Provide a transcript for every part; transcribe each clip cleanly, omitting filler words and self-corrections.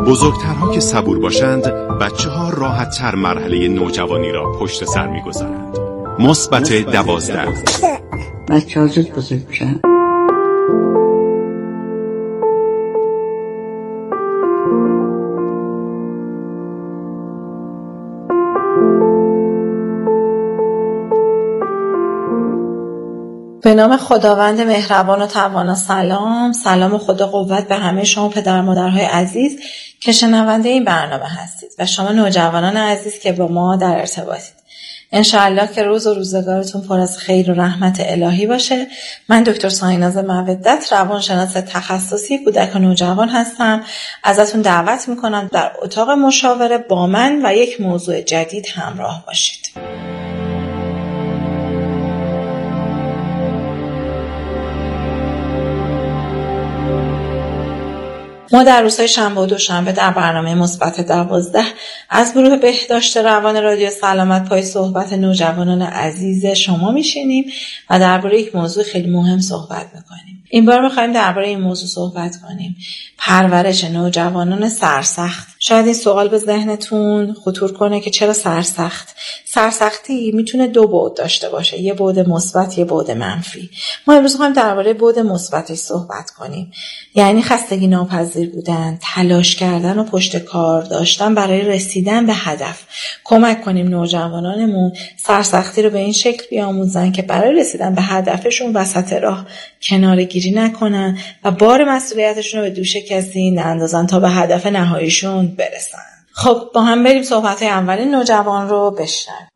بزرگترها که صبور باشند، بچه‌ها راحت‌تر مرحله نوجوانی را پشت سر می‌گذارند. مثبت 12. بچه‌ها زود بزرگ میشن. به نام خداوند مهربان و توانا. سلام و خدا قوت به همه شما پدر مادرهای عزیز که شنونده این برنامه هستید و شما نوجوانان عزیز که با ما در ارتباطید. انشاءالله که روز و روزگارتون پر از خیر و رحمت الهی باشه. من دکتر سایناز مودت، روانشناس تخصصی کودک و نوجوان هستم. ازتون دعوت میکنم در اتاق مشاوره با من و یک موضوع جدید همراه باشید. ما در روزهای شنبه و دوشنبه در برنامه مثبت 12 از گروه بهداشت روان رادیو سلامت پای صحبت نوجوانان عزیز شما میشینیم و درباره یک موضوع خیلی مهم صحبت میکنیم. این بار میخوایم درباره این موضوع صحبت کنیم: پرورش نوجوانان سرسخت. شاید این سوال به ذهنتون خطور کنه که چرا سرسخت؟ سرسختی میتونه دو بعد داشته باشه، یه بعد مثبت، یه بعد منفی. ما امروز میخوایم درباره بعد مثبتش صحبت کنیم، یعنی خستگی ناپذیر بودن، تلاش کردن و پشت کار داشتن برای رسیدن به هدف. کمک کنیم نوجوانانمون سرسختی رو به این شکل بیاموزن که برای رسیدن به هدفشون وسط راه کناره‌گیری نکنن و بار مسئولیتشون رو به دوش کسی نندازن تا به هدف نهاییشون برسن. خب با هم بریم صحبت‌های اولین نوجوان رو بشنویم.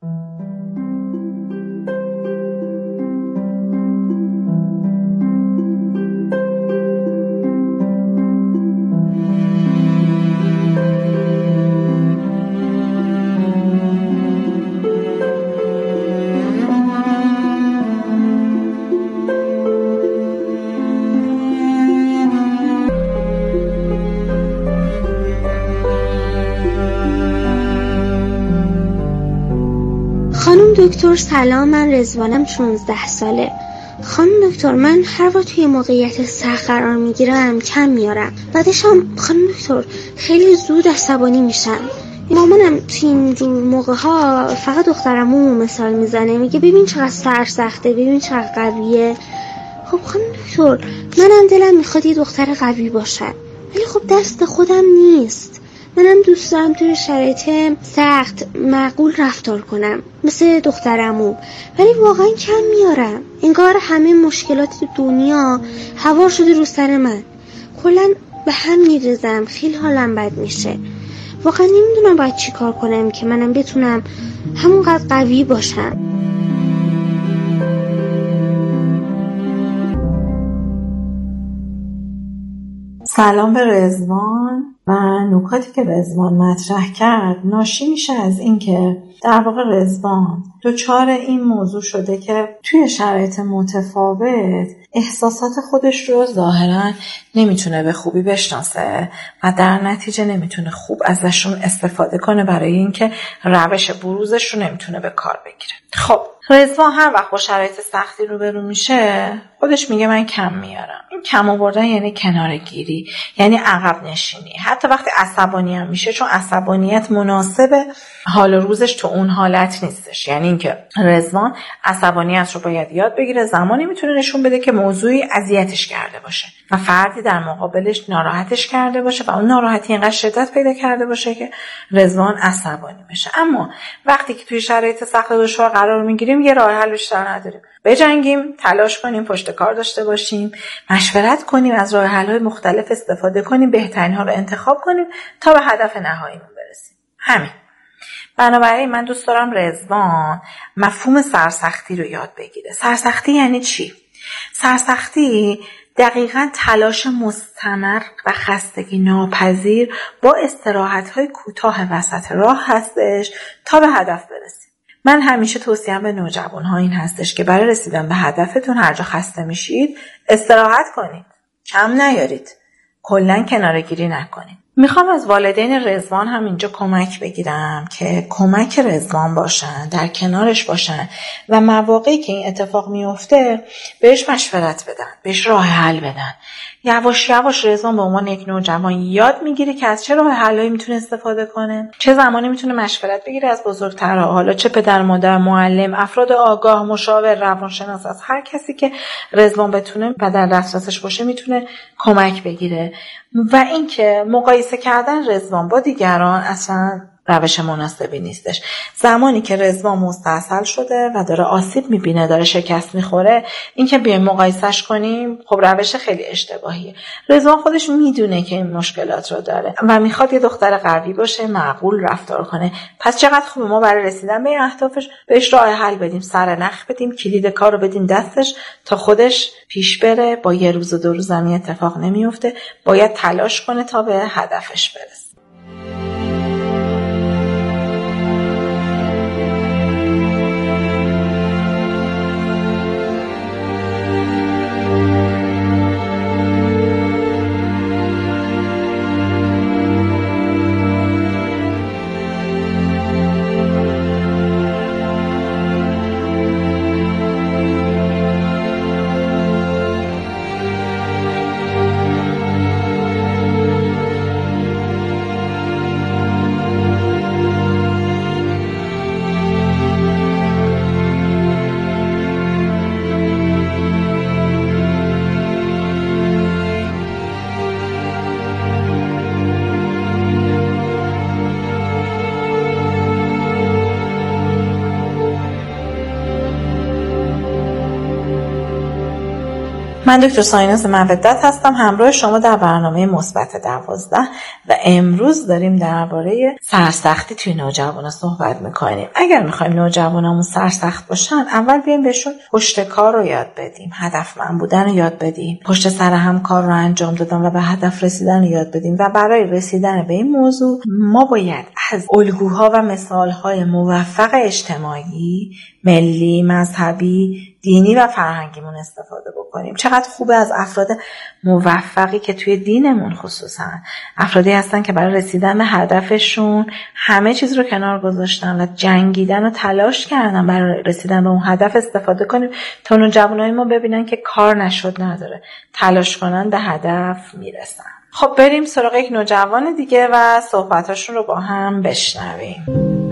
دکتر سلام، من رضوانم، 16 ساله. خانم دکتر، من هر وقت توی موقعیت سخت قرار میگیرم کم میارم. بعدش هم خانم دکتر خیلی زود عصبانی میشم. مامانم توی اینجور موقع ها فقط دخترمو مثال میزنه، میگه ببین چقدر سرسخته، ببین چقدر قویه. خب خانم دکتر، منم دلم میخواد یه دختر قوی باشم، ولی خب دست خودم نیست. منم دوست دارم توی شرایط سخت معقول رفتار کنم مثل دخترمو، ولی واقعا کم میارم. انگار همه مشکلات دنیا هوار شده رو سر من، کلا به هم میریزم، خیلی حالم بد میشه. واقعا نمیدونم باید چی کار کنم که منم بتونم همونقدر قوی باشم. سلام به رضوان. و نکاتی که رضوان مطرح کرد ناشی میشه از این که در واقع رضوان دچار این موضوع شده که توی شرایط متفاوت احساسات خودش رو ظاهرا نمیتونه به خوبی بشناسه و در نتیجه نمیتونه خوب ازشون استفاده کنه، برای اینکه روش بروزش رو نمیتونه به کار بگیره. خب رضوان هر وقت با شرایط سختی روبرو میشه خودش میگه من کم میارم. این کم آوردن یعنی کناره‌گیری، یعنی عقب نشینی. حتی وقتی عصبانی هم میشه، چون عصبانیت مناسب حال روزش تو اون حالت نیستش. یعنی اینکه رضوان عصبانیت رو باید یاد بگیره، زمانی میتونه نشون بده که موضوعی اذیتش کرده باشه و فردی در مقابلش ناراحتش کرده باشه و اون ناراحتی اینقدر شدت پیدا کرده باشه که رضوان عصبانی بشه. اما وقتی که توی شرایط سخت و دشوار قرار میگیریم یه راه حل بیشتر نداریم. بجنگیم، تلاش کنیم، پشت کار داشته باشیم، مشورت کنیم، از راه حل‌های مختلف استفاده کنیم، بهترین ها رو انتخاب کنیم تا به هدف نهاییمون برسیم. همین. بنابراین من دوست دارم رضوان مفهوم سرسختی رو یاد بگیره. سرسختی یعنی چی؟ سرسختی دقیقاً تلاش مستمر و خستگی ناپذیر با استراحت‌های کوتاه وسط راه هستش تا به هدف برسیم. من همیشه توصیه‌ام به نوجوان‌ها این هستش که برای رسیدن به هدفتون هر جا خسته میشید استراحت کنید، کم نیارید، کلاً کناره‌گیری نکنید. میخوام از والدین رضوان هم اینجا کمک بگیرم که کمک رضوان باشن، در کنارش باشن و مواقعی که این اتفاق میفته بهش مشورت بدن، بهش راه حل بدن یواش یواش رضوان به عنوان یک نوجوان یاد میگیره که از چه راه حلایی میتونه استفاده کنه، چه زمانی میتونه مشورت بگیره از بزرگترها، حالا چه پدر مادر، معلم، افراد آگاه، مشاور، روانشناس، از هر کسی که رضوان بتونه و در دسترسش باشه میتونه کمک بگیره. و اینکه مقایسه کردن رضوان با دیگران اصلا روش مناسبی نیستش. زمانی که رضوان مستاصل شده و داره آسیب میبینه، داره شکست میخوره، این که بیایم مقایسش کنیم خب روش خیلی اشتباهیه. رضوان خودش میدونه که این مشکلات رو داره و میخواد یه دختر قوی باشه، معقول رفتار کنه. پس چقدر خوبه ما برای رسیدن به اهدافش بهش راه حل بدیم، سر نخ بدیم، کلید کار رو بدیم دستش تا خودش پیش بره. با یه روز و دو روز هم اتفاق نمیفته، باید تلاش کنه تا به هدفش برسه. من دکتر سایناز مودت هستم، همراه شما در برنامه مثبت 12 و امروز داریم درباره سرسختی توی نوجوانا صحبت میکنیم. اگر میخوایم نوجوانامون سرسخت باشن، اول بیایم بهشون پشت کار رو یاد بدیم، هدفمند بودن رو یاد بدیم، پشت سر هم کار رو انجام دادن و به هدف رسیدن رو یاد بدیم. و برای رسیدن به این موضوع ما باید از الگوها و مثالهای موفق اجتماعی، ملی، مذهبی، دینی و فرهنگیمون استفاده بکنیم. چقدر خوبه از افراد موفقی که توی دینمون خصوصا افرادی هستن که برای رسیدن به هدفشون همه چیز رو کنار گذاشتن و جنگیدن و تلاش کردن برای رسیدن به اون هدف استفاده کنیم تا نوجوانای ما ببینن که کار نشد نداره، تلاش کنن به هدف میرسن. خب بریم سراغ یک نوجوان دیگه و صحبتاشون رو با هم بشنویم.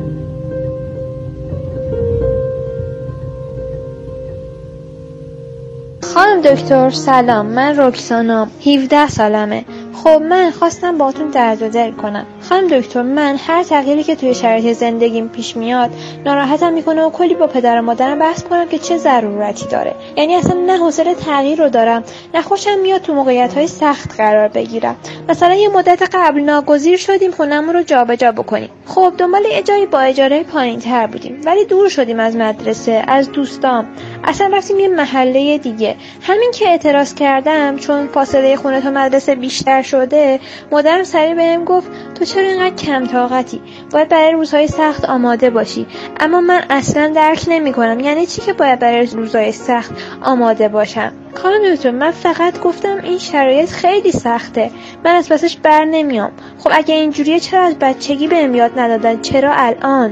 خانم دکتر سلام، من رکسانام، 17 سالمه. خب من خواستم باهاتون درد و دل کنم. خانم دکتر، من هر تغییری که توی شرایط زندگیم پیش میاد ناراحتم میکنه و کلی با پدر و مادرم بحث کنم که چه ضرورتی داره. یعنی اصلا نه حوصله تغییر رو دارم، نه خوشم میاد تو موقعیت‌های سخت قرار بگیرم. مثلا یه مدت قبل ناگزیر شدیم خونمون رو جابجا بکنیم. خب دنبال یه جایی با اجاره پایین‌تر بودیم، ولی دور شدیم از مدرسه، از دوستام. اصلا رفتیم یه محله دیگه. همین که اعتراض کردم چون فاصله خونه تا مدرسه بیشتر شده، مادرم سریع بهم گفت تو چرا اینقدر کم طاقتی؟ باید برای روزهای سخت آماده باشی. اما من اصلا درک نمی‌کنم یعنی چی که باید برای روزهای سخت آماده باشم. خانم دکتر، من فقط گفتم این شرایط خیلی سخته، من از پسش بر نمیام. خب اگه اینجوریه چرا از بچگی بهم یاد ندادن؟ چرا الان؟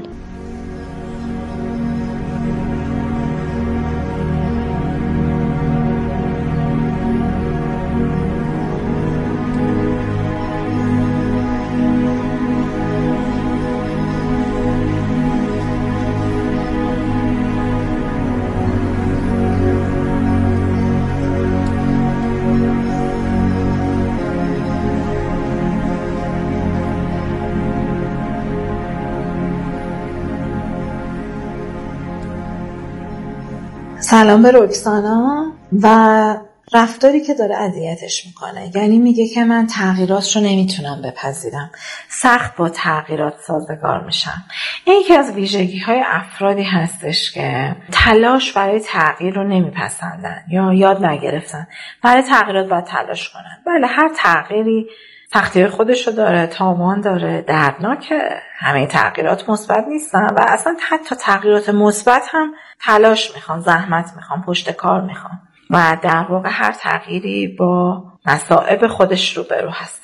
سلام به رکسانا. و رفتاری که داره اذیتش میکنه، یعنی میگه که من تغییرات رو نمیتونم بپذیرم، سخت با تغییرات سازگار میشم. این یکی از ویژگی های افرادی هستش که تلاش برای تغییر رو نمیپسندن یا یاد نگرفتن. برای تغییرات باید تلاش کنن. بله، هر تغییری سختی‌های خودشو داره، تاوان داره، دردناکه. همه تغییرات مثبت نیستن و اصلا حتی تغییرات مثبت هم تلاش میخوان، زحمت میخوان، پشت کار میخوان و در واقع هر تغییری با مصائب خودش روبرو هستش.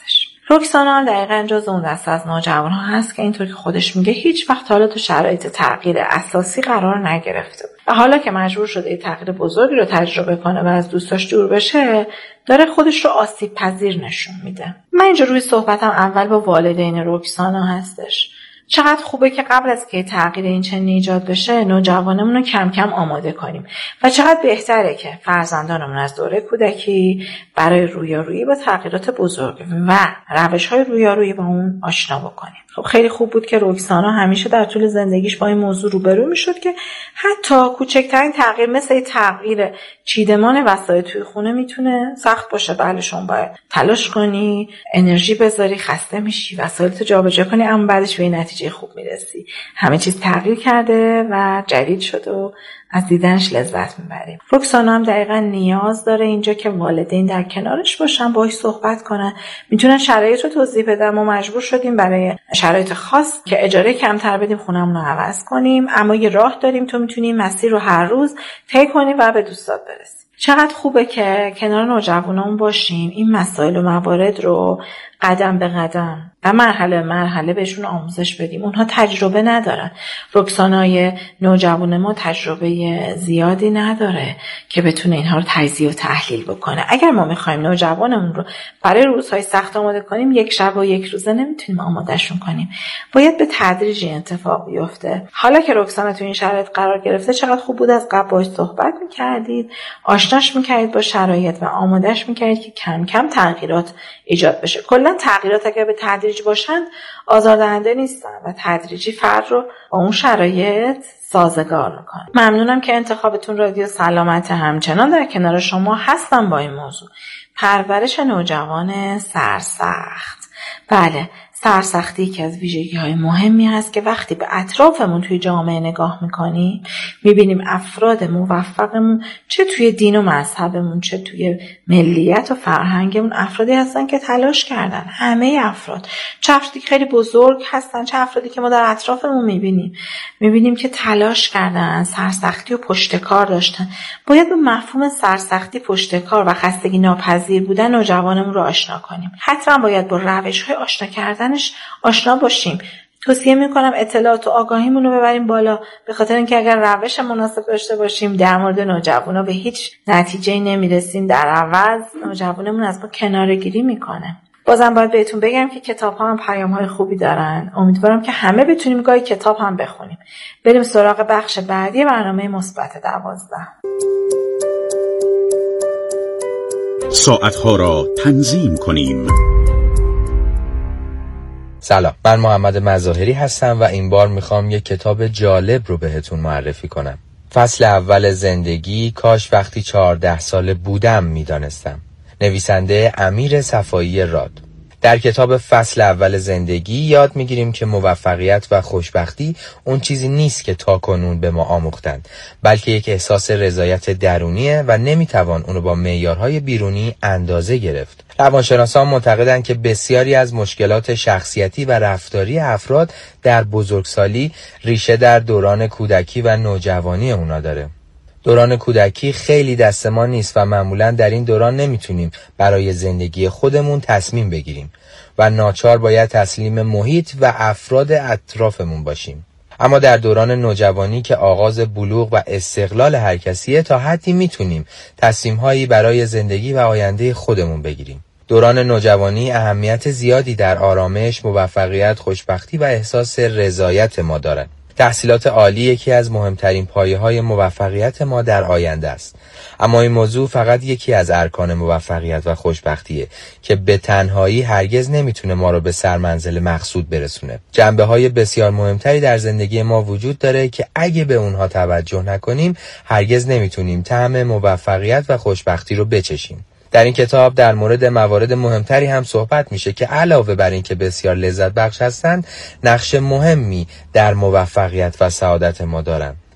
رکسانا هم دقیقاً جز اون دسته از نوجوان‌ها هست که اینطور که خودش میگه هیچ وقت حالا تو شرایط تغییر اساسی قرار نگرفته و حالا که مجبور شده یه تغییر بزرگی رو تجربه کنه و از دوستاش دور بشه، داره خودش رو آسیب پذیر نشون میده. من اینجا روی صحبتم اول با والدین رکسانا هستش. چقدر خوبه که قبل از که تغییر این چنین ایجاد بشه نوجوانمون رو کم کم آماده کنیم و چقدر بهتره که فرزندانمون از دوره کودکی برای رویارویی با تغییرات بزرگ و روش‌های رویارویی با اون آشنا بکنیم. خب خیلی خوب بود که رکسانا همیشه در طول زندگیش با این موضوع روبرو میشد که حتی کوچکترین تغییر مثل تغییر چیدمان وسایل توی خونه میتونه سخت باشه. بله شما باید تلاش کنی، انرژی بذاری، خسته میشی، وسایلتو جابجا کنی، اما بعدش به این نتیجه خوب میرسی. همه چیز تغییر کرده و جدید شده و از دیدنش لذت میبریم. رکسانا هم دقیقا نیاز داره اینجا که والدین در کنارش باشن، باهاش صحبت کنن، میتونن شرایط رو توضیح بدن. ما مجبور شدیم برای شرایط خاص که اجاره کمتر بدیم خونمون رو عوض کنیم، اما یه راه داریم، تو میتونی مسیر رو هر روز طی کنی و به دوستات برسی. چقدر خوبه که کنار نوجوانان باشیم، این مسائل و موارد رو قدم به قدم و مرحله به مرحله بهشون آموزش بدیم. اونها تجربه ندارن. رکسانای نوجوان ما تجربه زیادی نداره که بتونه اینها رو تجزیه و تحلیل بکنه. اگر ما میخوایم نوجوانمون رو برای روزهای سخت آماده کنیم، یک شب و یک روزه نمیتونیم آمادهشون کنیم. باید به تدریج اتفاق بیفته. حالا که رکسانا تو این شرایط قرار گرفته، چقدر خوب بود از قبل باهاش صحبت میکردید، آشناش میکردید با شرایط و آمادهش میکردید که کم کم تغییرات ایجاد بشه. کلا تغییرات اگر به تدریج باشند آزاردهنده نیستن و تدریجی فرد رو با اون شرایط سازگار میکنه. ممنونم که انتخابتون رادیو سلامت همچنان در کنار شما هستم با این موضوع. پرورش نوجوان سرسخت. بله، سرسختی که از ویژگی‌های مهمی هست که وقتی به اطرافمون توی جامعه نگاه می‌کنیم می‌بینیم افراد موفقمون چه توی دین و مذهبمون چه توی ملیت و فرهنگمون افرادی هستن که تلاش کردن. همه افراد، چه افرادی که خیلی بزرگ هستن چه افرادی که ما در اطرافمون می‌بینیم که تلاش کردن، سرسختی و پشتکار داشتن. باید به مفهوم سرسختی، پشتکار و خستگی ناپذیر بودن نوجوانمون رو آشنا کنیم. حتما باید با روش‌های آشنا کردن آشنا باشیم. توصیه میکنم اطلاعات و آگاهیمون رو ببریم بالا، به خاطر اینکه اگر روش مناسب داشته باشیم در مورد نوجوانا به هیچ نتیجه‌ای نمیرسیم، در عوض نوجوانمون از ما کناره‌گیری میکنه. بازم باید بهتون بگم که کتاب‌ها هم پیام‌های خوبی دارن. امیدوارم که همه بتونیم گاهی کتاب هم بخونیم. بریم سراغ بخش بعدی برنامه مثبت 12. ساعت‌ها را تنظیم کنیم. سلام، من محمد مظاهری هستم و این بار میخوام یک کتاب جالب رو بهتون معرفی کنم. فصل اول زندگی، کاش وقتی 14 ساله بودم میدانستم. نویسنده امیر صفایی راد. در کتاب فصل اول زندگی یاد میگیریم که موفقیت و خوشبختی اون چیزی نیست که تاکنون به ما آموختند، بلکه یک احساس رضایت درونیه و نمیتوان اونو با معیارهای بیرونی اندازه گرفت. روانشناسان معتقدند که بسیاری از مشکلات شخصیتی و رفتاری افراد در بزرگسالی ریشه در دوران کودکی و نوجوانی اونا داره. دوران کودکی خیلی دست ما نیست و معمولا در این دوران نمیتونیم برای زندگی خودمون تصمیم بگیریم و ناچار باید تسلیم محیط و افراد اطرافمون باشیم. اما در دوران نوجوانی که آغاز بلوغ و استقلال هر کسیه، تا حدی میتونیم تصمیم‌هایی برای زندگی و آینده خودمون بگیریم. دوران نوجوانی اهمیت زیادی در آرامش، موفقیت، خوشبختی و احساس رضایت ما دارند. تحصیلات عالی یکی از مهمترین پایه‌های موفقیت ما در آینده است. اما این موضوع فقط یکی از ارکان موفقیت و خوشبختیه که به تنهایی هرگز نمیتونه ما رو به سرمنزل مقصود برسونه. جنبه‌های بسیار مهمتری در زندگی ما وجود داره که اگه به اونها توجه نکنیم هرگز نمیتونیم طعم موفقیت و خوشبختی رو بچشیم. در این کتاب در مورد موارد مهمتری هم صحبت میشه که علاوه بر این که بسیار لذت بخش هستند، نقش مهمی در موفقیت و سعادت ما دارند.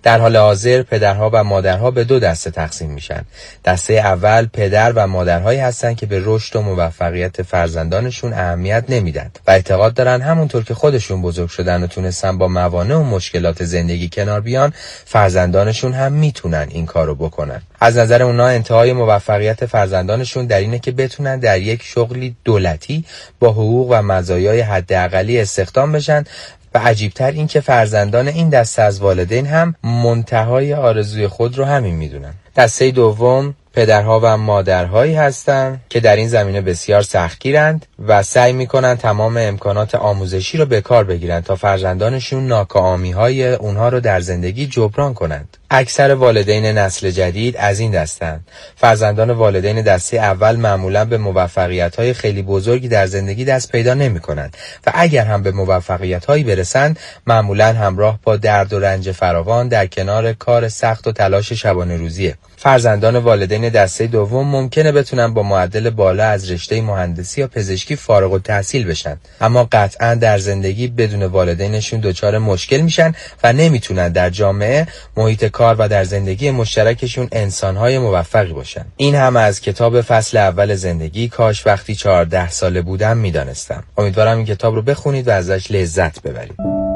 در حال حاضر پدرها و مادرها به 2 دسته تقسیم میشن. دسته اول پدر و مادرهایی هستن که به رشد و موفقیت فرزندانشون اهمیت نمیدن و اعتقاد دارن همونطور که خودشون بزرگ شدن و تونستن با موانع و مشکلات زندگی کنار بیان، فرزندانشون هم میتونن این کارو بکنن. از نظر اونا انتهای موفقیت فرزندانشون در اینه که بتونن در یک شغلی دولتی با حقوق و مزایای حداقلی استخدام بشن و عجیبتر این که فرزندان این دسته از والدین هم منتهای آرزوی خود رو همین میدونن. دسته دوم پدرها و مادرهایی هستند که در این زمینه بسیار سختگیرند و سعی میکنن تمام امکانات آموزشی رو به کار بگیرن تا فرزندانشون ناکامی‌های اونها رو در زندگی جبران کنند. اکثر والدین نسل جدید از این دستند. فرزندان والدین دسته اول معمولا به موفقیت‌های خیلی بزرگی در زندگی دست پیدا نمی‌کنند و اگر هم به موفقیت‌هایی برسند معمولا همراه با درد و رنج فراوان در کنار کار سخت و تلاش شبانه روزیه. فرزندان والدین دسته دوم ممکنه بتونن با معدل بالا از رشته مهندسی یا پزشکی فارغ التحصیل بشن، اما قطعا در زندگی بدون والدینشون دچار مشکل میشن و نمیتونن در جامعه، محیط کار و در زندگی مشترکشون انسانهای موفقی باشن. این هم از کتاب فصل اول زندگی، کاش وقتی 14 ساله بودم میدانستم. امیدوارم این کتاب رو بخونید و ازش لذت ببرید.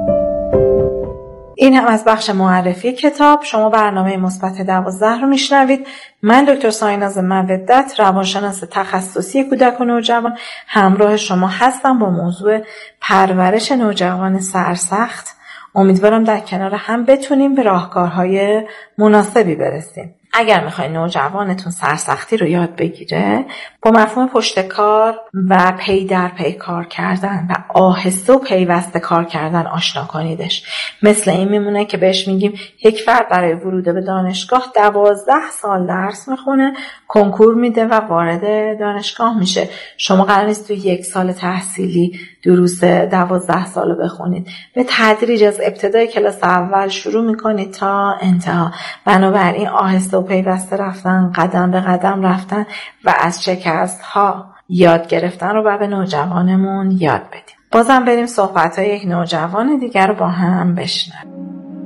این هم از بخش معرفی کتاب. شما برنامه مثبت 12 رو میشنوید. من دکتر سایناز مودت، روانشناس تخصصی کودک و نوجوان، همراه شما هستم با موضوع پرورش نوجوان سرسخت. امیدوارم در کنار هم بتونیم به راهکارهای مناسبی برسیم. اگر میخواین نوجوانتون سرسختی رو یاد بگیره، با مفهوم پشت کار و پی در پی کار کردن و آهسته و پیوسته کار کردن آشنا کنیدش. مثل این میمونه که بهش میگیم یک فرد برای ورود به دانشگاه 12 سال درس میخونه، کنکور میده و وارد دانشگاه میشه. شما قرار نیست توی 1 سال تحصیلی دروس 12 سال بخونید. به تدریج از ابتدای کلاس اول شروع میکنید تا انتها. بنابراین آهسته و پیوسته رفتن، قدم به قدم رفتن و از شکست ها یاد گرفتن رو به نوجوانمون یاد بدیم. بازم بریم صحبت های یک نوجوان دیگر رو با هم بشنویم.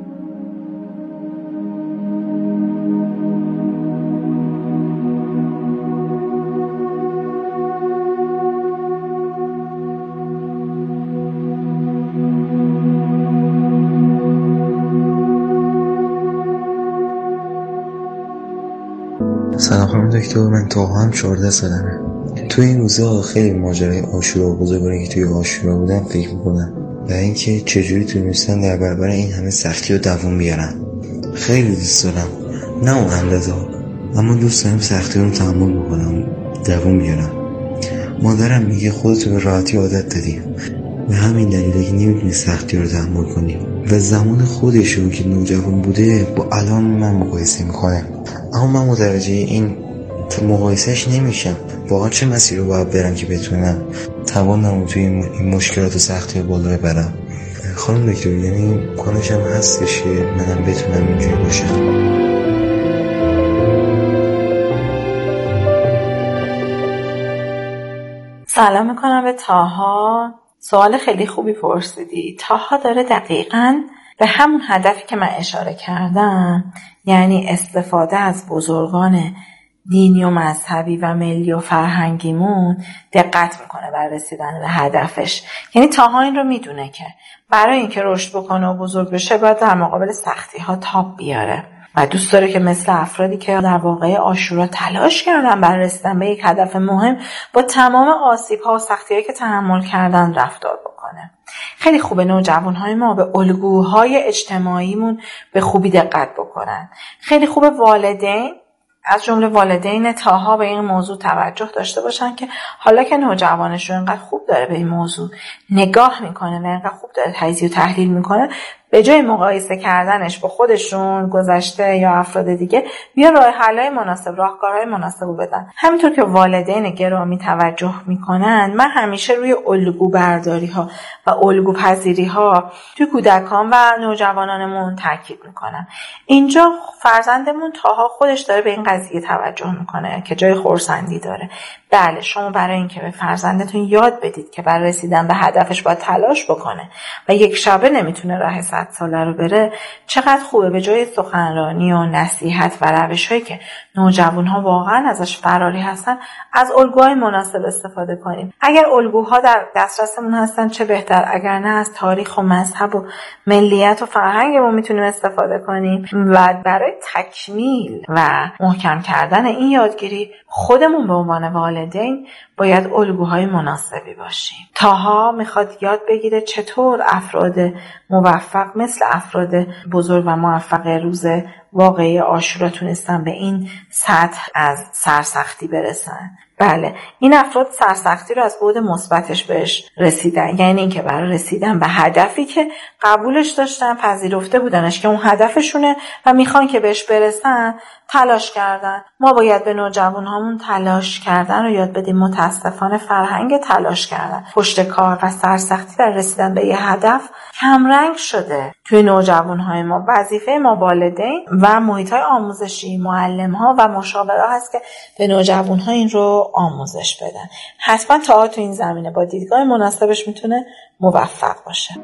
سلام خانم دکتر، من تاها هم 14 سالمه. تو این روزا خیلی ماجرای عاشورا و بزرگواری که توی عاشورا بودن فکر میکنم و اینکه چجوری تونستن در برابر این همه سختی رو دووم بیارن. خیلی دوست دارم، نه اون اندازه، اما دوست دارم سختی رو تحمل بکنم، دووم بیارم. مادرم میگه خودتو به راحتی عادت دادی، به همین دلیله که نمیتونی سختی رو تحمل کنی و زمان خودشو که نوجوان بوده با الان من مقایسه میکنه. اما من متوجه این مقایسهش نمیشم. واقعا چه مسیری رو باید برم که بتونم توانم توی این مشکلات و سختی رو بالا ببرم؟ خانم دکتر، یعنی امکانش هم هستش که منم بتونم اینجوری باشم؟ سلام میکنم به تاها. سوال خیلی خوبی پرسیدی. تاها داره دقیقاً به همون هدفی که من اشاره کردم، یعنی استفاده از بزرگان دینی و مذهبی و ملی و فرهنگیمون، دقت میکنه بر رسیدن به هدفش. یعنی تاها این رو میدونه که برای اینکه رشد بکنه و بزرگ بشه باید در مقابل سختی ها تاب بیاره و دوست داره که مثل افرادی که در واقع عاشورا تلاش کردن برای رسیدن به یک هدف مهم با تمام آسیب ها و سختی هایی که تحمل کردن رفتار بکنه. خیلی خوبه نوجوانهای ما به الگوهای اجتماعیمون به خوبی دقت بکنن. خیلی خوبه والدین، از جمله والدین تاها، به این موضوع توجه داشته باشن که حالا که نوجوانشون اینقدر خوب داره به این موضوع نگاه میکنه و اینقدر خوب داره تجزیه و تحلیل میکنه، به جای مقایسه کردنش با خودشون، گذشته یا افراد دیگه، بیا راه حل‌های مناسب، راهکارهای مناسب رو بدن. همینطور که والدین گرامی توجه میکنن، من همیشه روی الگو برداری ها و الگو پذیری ها توی کودکان و نوجوانانمون تاکید میکنم. اینجا فرزندمون تاها خودش داره به این قضیه توجه میکنه که جای خرسندی داره. بله، شما برای اینکه به فرزندتون یاد بدید که برای رسیدن به هدفش باید تلاش بکنه و یک شبه نمیتونه راه 100 ساله رو بره چقدر خوبه به جای سخنرانی و نصیحت و روش‌هایی که نوجوان‌ها واقعا ازش فراری هستن از الگوهای مناسب استفاده کنیم. اگر الگوها در دسترسمون هستن چه بهتر، اگر نه از تاریخ و مذهب و ملیت و فرهنگمون میتونیم استفاده کنیم و برای تکمیل و محکم کردن این یادگیری خودمون به عنوان والدین باید الگوهای مناسبی باشیم. تاها میخواد یاد بگیره چطور افراد موفق مثل افراد بزرگ و موفق روز واقعی عاشورا تونستن به این سطح از سرسختی برسن. بله، این افراد سرسختی رو از بعد مثبتش بهش رسیدن، یعنی اینکه برای رسیدن به هدفی که قبولش داشتن، پذیرفته بودنش که اون هدفشونه و میخوان که بهش برسن، تلاش کردن. ما باید به نوجوانهامون تلاش کردن رو یاد بدیم. متاسفانه فرهنگ تلاش کردن، پشت کار و سرسختی در رسیدن به یه هدف کمرنگ شده توی نوجوانهای ما. وظیفه ما والدین و محیط‌های آموزشی، معلم‌ها و مشاورا هست که به نوجوانها این رو آموزش بدن. حتما تا تو این زمینه با دیدگاه مناسبش میتونه موفق باشه.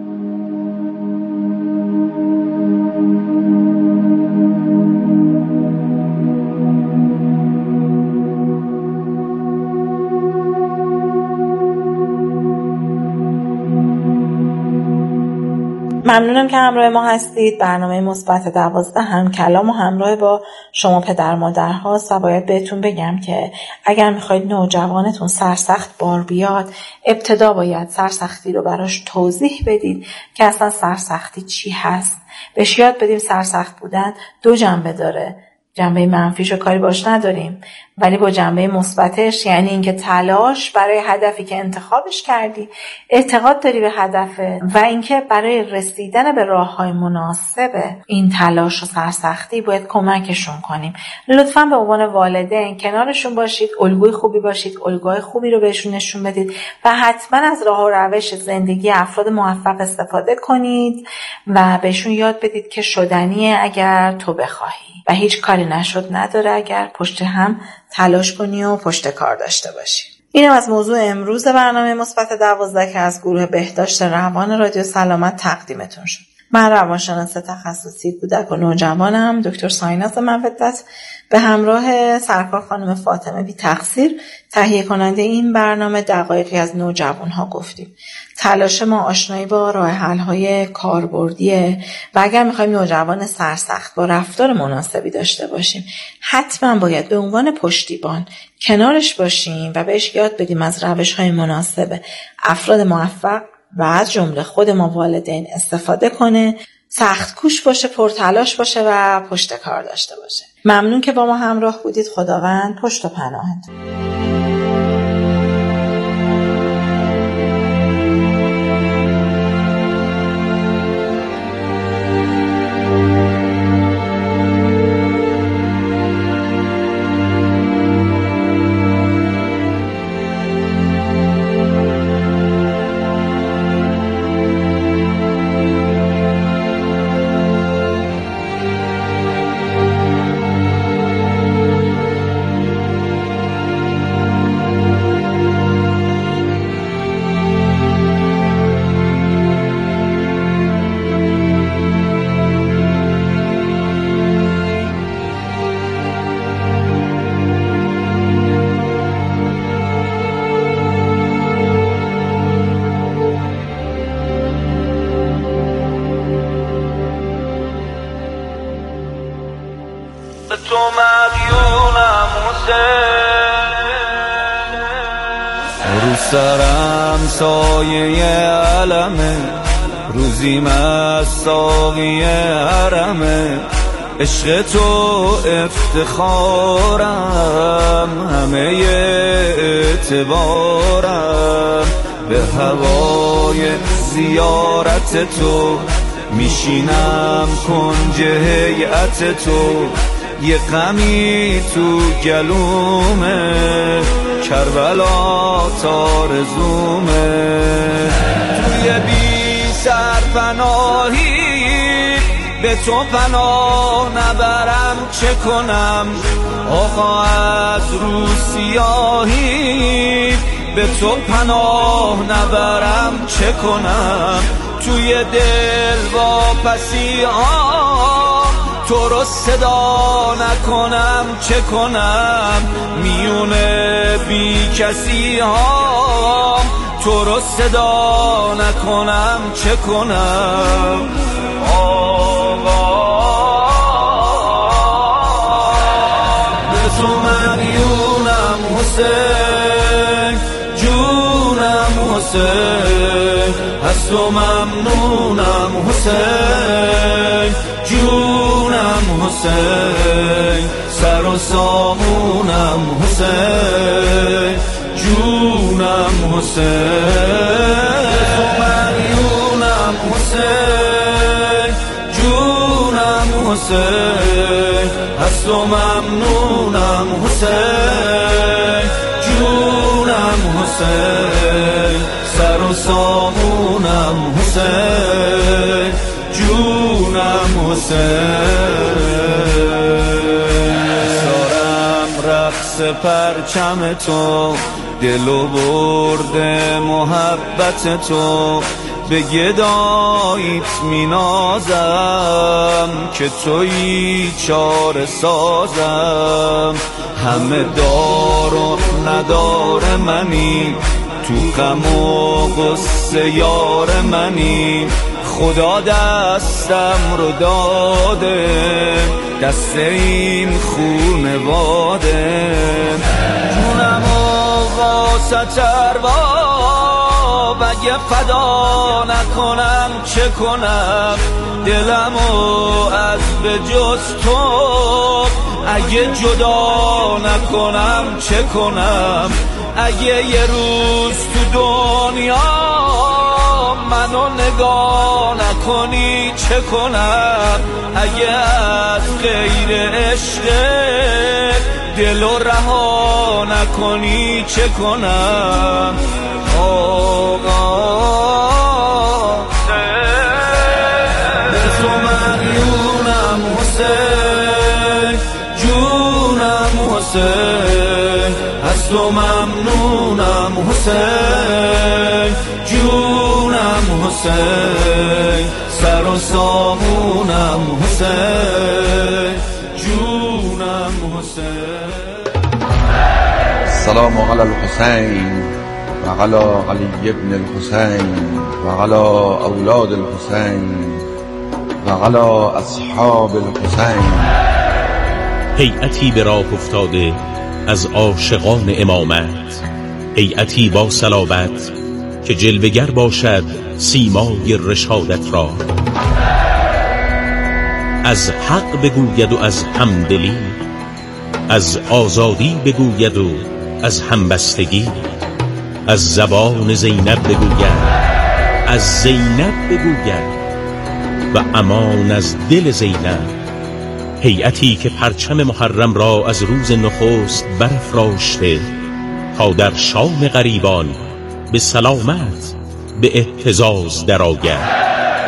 ممنونم که همراه ما هستید. برنامه مثبت 12 هم کلام و همراه با شما پدر مادر هاست و باید بهتون بگم که اگر میخواید نوجوانتون سرسخت بار بیاد، ابتدا باید سرسختی رو براش توضیح بدید که اصلا سرسختی چی هست. بهش یاد بدیم سرسخت بودن 2 جنبه داره. جنبه منفیشو کاری باش نداریم، ولی با جنبه مثبتش، یعنی اینکه تلاش برای هدفی که انتخابش کردی، اعتقاد داری به هدفه و اینکه برای رسیدن به راه‌های مناسب این تلاش و سرسختی باید کمکشون کنیم. لطفاً به عنوان والدین کنارشون باشید، الگوی خوبی باشید، الگوهای خوبی رو بهشون نشون بدید و حتما از راه و روش زندگی افراد موفق استفاده کنید و بهشون یاد بدید که شدنیه اگر تو بخواهی و هیچ کاری نشد نداره اگر پشت هم تلاش کنی و پشت کار داشته باشی. اینم از موضوع امروز برنامه مثبت 12 که از گروه بهداشت روان رادیو سلامت تقدیمتون شد. من روانشناس تخصصی کودک و نوجوانم، دکتر سایناز مودت، به همراه سرکار خانم فاطمه بی تقصیر تهیه کننده این برنامه دقایقی از نوجوانها گفتیم. تلاش ما آشنایی با راه حل‌های کاربردیه و اگر می‌خوایم نوجوان سرسخت با رفتار مناسبی داشته باشیم، حتما باید به عنوان پشتیبان کنارش باشیم و بهش یاد بدیم از روش‌های مناسب افراد موفق و از جمله خود ما والدین استفاده کنه، سخت کوش باشه، پرتلاش باشه و پشت کار داشته باشه. ممنون که با ما همراه بودید. خداوند پشت و پناهتون. تو مدیونم رو سرم سایه علمه، روزیم از ساقی حرمه، عشق تو افتخارم، همه اعتبارم، به هوای زیارت تو میشینم کنج هیئت تو، یه غمی تو گلومه، کربلا تارزومه، توی بی سرپناهی به تو پناه نبرم چه کنم، آقا از رو سیاهی به تو پناه نبرم چه کنم، توی دل واپسی ها، تو رو صدا نکنم چه کنم میونه بی کسی ها، تو رو صدا نکنم چه کنم. به تو مدیونم حسین، جونم حسین، از تو ممنونم حسین، جونم حسین، سر و سامونم حسین، جونم حسین. تو مدیونم حسین، جونم حسین، از تو ممنونم حسین، جونم حسین، سر و سامونم حسین، جونم حسین. سارم رقص پرچم تو، دلو برده محبت تو، به گداییت مینازم که تویی چاره سازم. همه دار و ندار منی، تو غم و غصه یار منی، خدا دستم رو داده، دست این خونواده. جونم و واسه ارباب اگه فدا نکنم چه کنم، دلمو از به جز تو اگه جدا نکنم چه کنم. اگه یه روز تو دنیا منو نگاه نکنی چه کنم، اگه از غیر عشق دلو رها نکنی چه کنم. به تو مدیونم حسین، جونم حسین، از تو ممنونم حسین، جونم حسین، سر و سامونم حسین، جونم حسین. السلام علی الحسین و علی علی ابن الحسین و علی اولاد الحسین و علی اصحاب الحسین. هیئتی به راه افتاده از عاشقان امامت، هیئتی با صلابت که جلوگر باشد سیمای رشادت را. از حق بگوید و از همدلی، از آزادی بگوید و از همبستگی، از زبان زینب بگوید، از زینب بگوید و امان از دل زینب. هیئتی که پرچم محرم را از روز نخست برافراشته تا در شام غریبان به سلامت به اهتزاز درآید.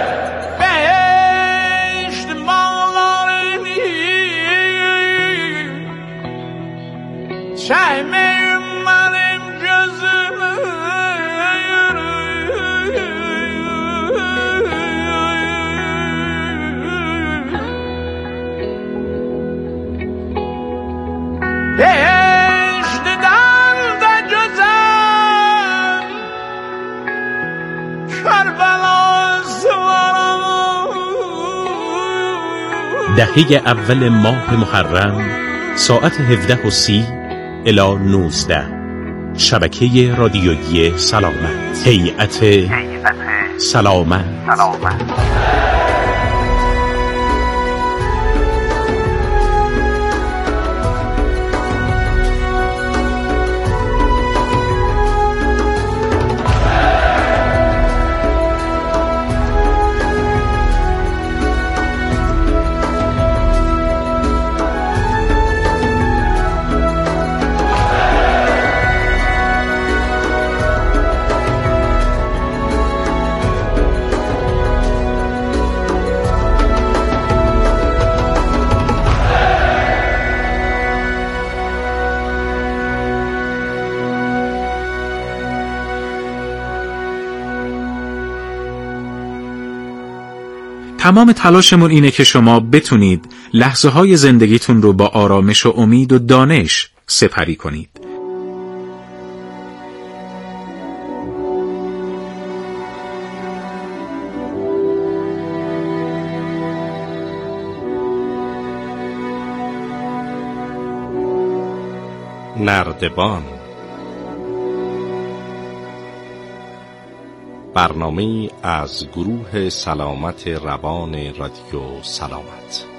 دهه اول ماه محرم ساعت 17:30 الی 19 شبکه رادیویی سلامت. هیئت سلامت. تمام تلاشمون اینه که شما بتونید لحظه های زندگیتون رو با آرامش و امید و دانش سپری کنید. نردبان، برنامه‌ای از گروه سلامت روان رادیو سلامت.